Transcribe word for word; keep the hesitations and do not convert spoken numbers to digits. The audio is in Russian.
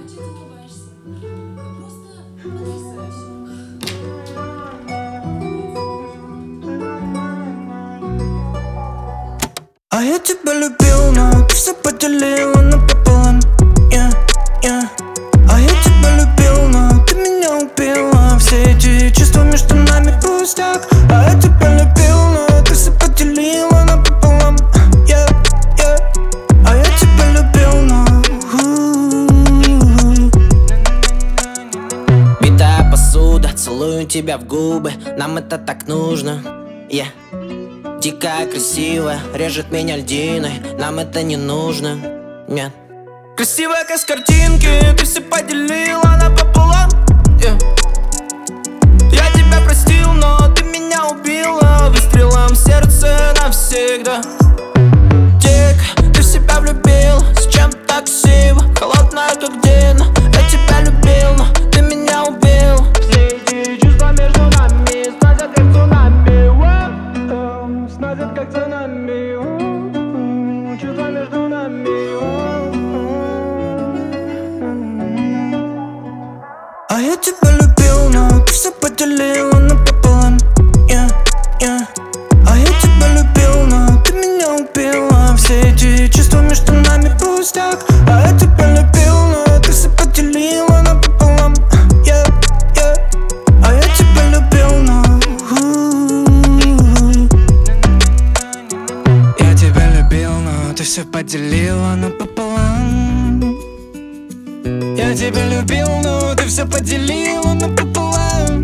Значит, ты улыбаешься. Вы просто потрясающий. А я тебя любил, но ты все поделила напополам, yeah, yeah. А я тебя любил, но ты меня убила. Все эти чувства между нами пустяк. А я тебя любил, но ты все поделила напополам, yeah, yeah. А я тебя любил, но Битая посуда, целую тебя в губы. Нам это так нужно, yeah. Дикая, красивая, режет меня льдиной. Нам это не нужно, нет. красивая, как с картинки, ты все поделила напополам, yeah. Я тебя простил, но ты меня убила выстрелом в сердце навсегда. Тик, ты в себя влюбил, зачем так красиво, холодная, как день. Я тебя любил, но ты меня убил. Все эти чувства между нами сносят как цунами, воу, сносят как цунами, воу, чувства между нами, воу. А я тебя любил, но ты все поделила напополам, yeah, yeah. А я тебя любил, но ты меня убила. Все эти чувства между нами пустяк. А я тебя любил, но ты все поделила напополам, yeah, yeah. А я тебя любил, но я тебя любил, но ты все поделила напополам. Я тебя любил, но ты все поделила напополам.